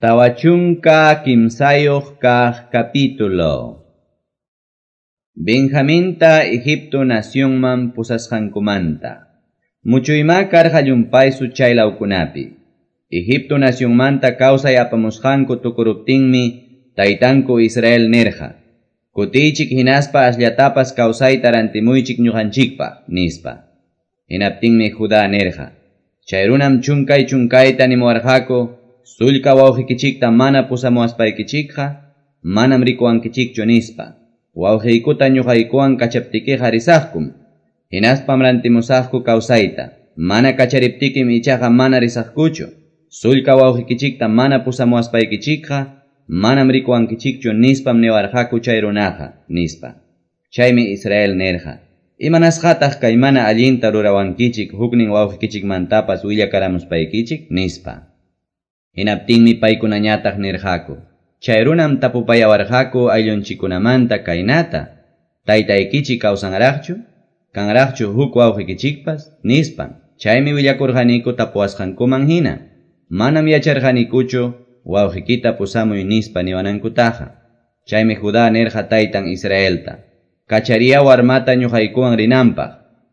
Tawachunka kimsayoq kaq capítulo. Benjaminta Egipto nacionman pusasqankumanta. Muchuyma karqa llumpaysu chaylawkunapi. Egipto nacionmanta kawsay apamusqanku tukuruptinmi taytanku Israel nerqa. Kutiychik hinaspa asllatapas kawsayta rantimuychik ñuqanchikpaq nispa. Hinaptinmi Judá nerqa. Chay runam chunkay chunkayta nimuwarqaku. Sullka wawqikichikta mana pusamuwaspaykichikqa, manam rikuwankichikchu nispa. Wawqiykuta ñuqaykuwan kachaptikiqa risaqkum. Hinaspam rantimusaqku kawsayta. Mana kachariptikim ichaqa mana risaqkuchu. Sullka wawqikichikta mana pusamuwaspaykichikqa, manam rikuwankichikchu nispam niwarqaku chay runaqa nispa. Chaymi Israel nerqa. Imanasqataq kay mana allinta rurawankichik huknin wawqikichikmantapas willakaramuspaykichik nispa. Hinaptinmi paykunañataq nirqaku. Chay runam tapupayawarqaku ayllunchikunamanta kaynata. Taytaykichik kawsanraqchu? Kanraqchu huk wawqikichikpas? Nispan. Chaymi willakurqaniku tapuwasqankuman hina. Manam yacharqanikuchu wawqikita pusamuy nispa niwanankutaqa. Chaymi Judá nirqa taytan Israelta. Kachariya warmata ñuqaykuwan rinanpaq.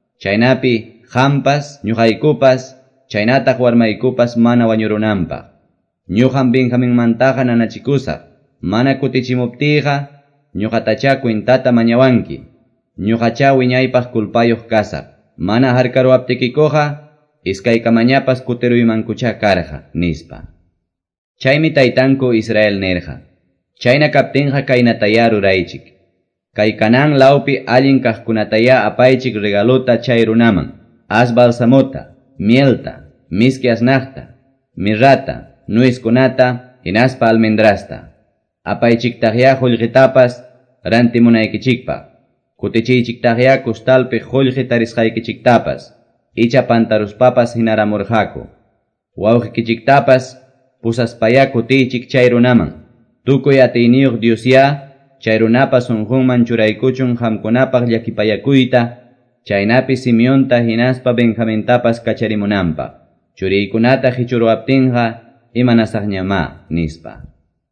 Chaynapi qampas, ñuqaykupas, chaynataq warmaykupas mana wañurunanpaq. Ñuqan Benjaminmantaqa nanachikusaq. Mana kutichimuptiqa, ñuqatacha kwintata mañawanki. Ñuqacha wiñaypaq kulpayuq kasaq. Mana harkaruwaptikikuqa, iskaykamañapas kutiruymankucha karqa, nispa. Chaymi taytanku Israel nerqa. Chayna kaptinqa kaynataya ruraychik. Kay Canaán lawpi allin kaqkunataya apaychik regaluta chay runaman. As balsamuta, mielta, miski asnaqta, mirrata, nuiskunata, hinaspa almendrasta. Apaychiktaqya qullqitapas rantimunaykichikpaq. Kutichiychiktaqya kustalpi qullqi tarisqaykichiktapas. Icha pantaruspapas hinaramurqaku. Wawqikichiktapas pusaspaya kutiychik chay runaman. Tukuy atiyniyuq Diosya chay runapas sunqunman churaykuchun qamkunapaq llakipayakuyta. Chaynapi Simeonta hinaspa Benjamintapas kacharimunanpaq. Churiykunata hichuruwaptinqa imanasaqñama nispa.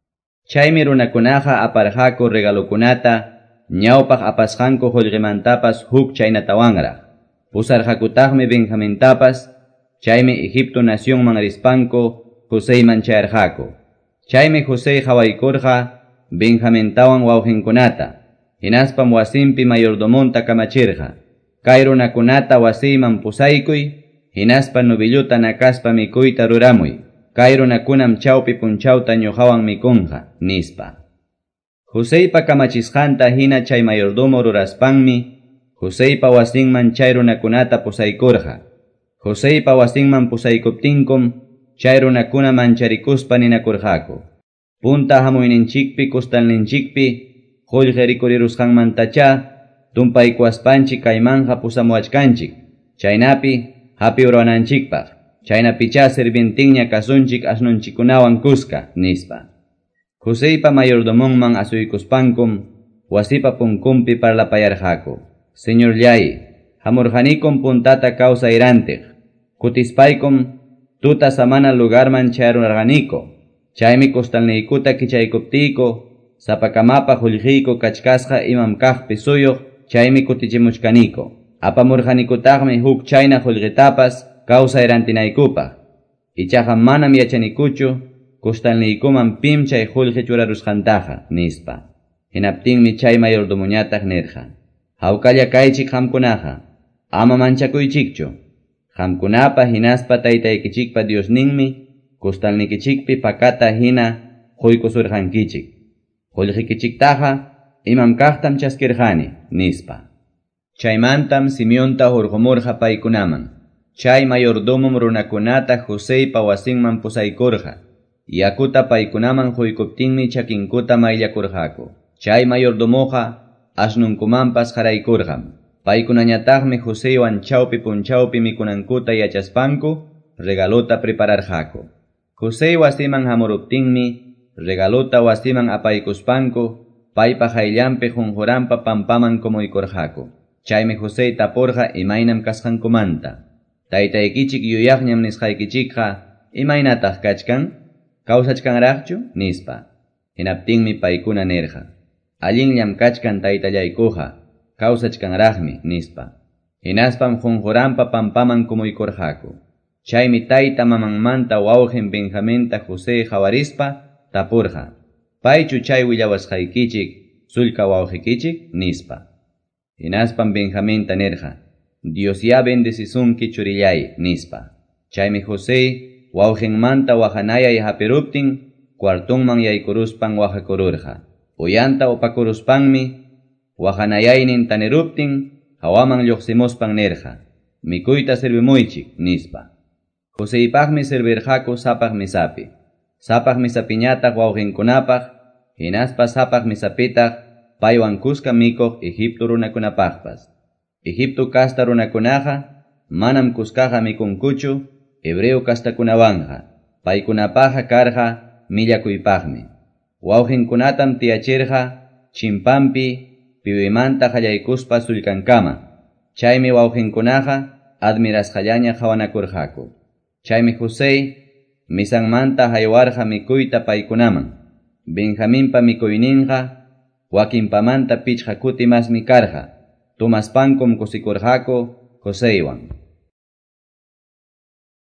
Chaymi runakunaqa aparqaku regalukunata ñawpaq apasqanku qullqimantapas huk chaynatawanraq. Pusarqakutaqmi Benjamintapas, chaymi Egipto nacionman rispanku Joseyman chayarqaku. Chaymi José hawaykurqa Benjamintawan wawqinkunata. Hinaspam wasinpi mayordomonta kamachirqa. Kay runakunata wasiyman pusaykuy, hinaspa nubilluta nakaspa mikuyta ruramuy. Kay runakunam chawpi punchawta ñuqawan mikunqa, nispa. Joseypa kamachisqanta hina chay mayordomo ruraspanmi, Joseypa wasinman chay runakunata pusaykurqa. Joseypa wasinman pusaykuptinkum, chay runakuna mancharikuspa ninakurqaku. Punta hamuyninchikpi kustalninchikpi, qullqi rikurirusqanmantacha, tumpaykuaspanchik kaymanja pusamuachkanchik. Chaynapi, hapi urananchikpaq. Chaynapicha sirvintinña kasunchik asnunchikunawan kuska, nispa. Joseypa mayordomonman asuykuspankum, wasipa punkumpi parlapayarqaku. Señor llay, hamurqanikum puntata kawsayrantiq. Kutispaykum, tuta samana lugarman chayarurqaniku. Chaymi kustalniykuta kichaykuptiyku, sapakamapa qullqiyku kachkasqa imam kaqpi suyuq, chaymi kutichimuchkaniku. Apamurqanikutaqmi huk chayna qullqitapas, kawsayrantinaykupaq. Ichaqa manam yachanikuchu, kustalniykuman pim chay qullqi churarusqantaqa, nispa. Hinaptinmi chay mayordomuñataq nirqa. Hawkalla kaychik qamkunaqa, ama manchakuychikchu. Qamkunapa hinaspa taytaykichikpa Diosninmi, kustalnikichikpi pakata hina quykusurqankichik. Qullqikichiktaqa, imam kaqtam chaskirqani, nispa. Chaymantam Simeonta hurqumurqa paykunaman. Chay mayordomum runakunata Joseypa wasinman pusaykurqa. Yakuta paykunaman quykuptinmi chakinkuta mayllakurqaku. Chay mayordomoqa asnunkumanpas qaraykurqam. Paykunañataqmi Joseywan chawpi punchawpi mikunankuta yachaspanku regaluta prepararqaku. Josey wasiman hamuruptinmi regaluta wasiman apaykuspanku paypa hayllanpi junjuranpa pampaman kumuykurqaku. Chaymi Josey tapurqa imaynam kasqankumanta. Taytaykichik yuyaqñam nisqaykichikqa imaynataq kachkan? kawsachkanraqchu nispa. Hinaptinmi paykuna nerqa, allinllam kachkan taytallaykuqa, kawsachkanraqmi nispa. Hinaspam Jonjoranpa pampaman kumuykurqaku. Chaymi tayta mamanmanta wawqin Benjamenta José jawarispa tapurqa, paychu chay willawasqaykichik sullka wawqikichik nispa. Hinaspam Benjamenta nerqa, Dios ya bendecisunki churillay nispa. Chaymi José wawqinmanta wajanayay hapiruptin cuartonman yaykuruspan wajakururqa. Uyanta upakuruspanmi wajanayaynin taneruptin hawaman lluqsimuspan nerqa, mikuyta servimuychik nispa. Joseipaqmi servirqaku sapaq misapi. Sapaq misapiñataq wawqinkunapaq, hinaspa sapaq misapitaq paywan kuska mikuq Egipto runakunapaqpas. Egipto kasta runakunaqa manam kuskaqa mikunkuchu hebreo kastakunawanqa. Paykunapaqa karqa millakuypaqmi. Wawqinkunatam tiyachirqa chimpampi piwimanta qallaykuspa sullkankama. Chaymi wawqinkunaqa admirasqallaña qawanakurqaku. Chaymi José misanmanta haywarqa mikuyta paykunaman. Benjaminpa mikuyninqa wakinpamanta pichqa kuti masmi karqa. Tumaspankum kusikurqaku Joséwan.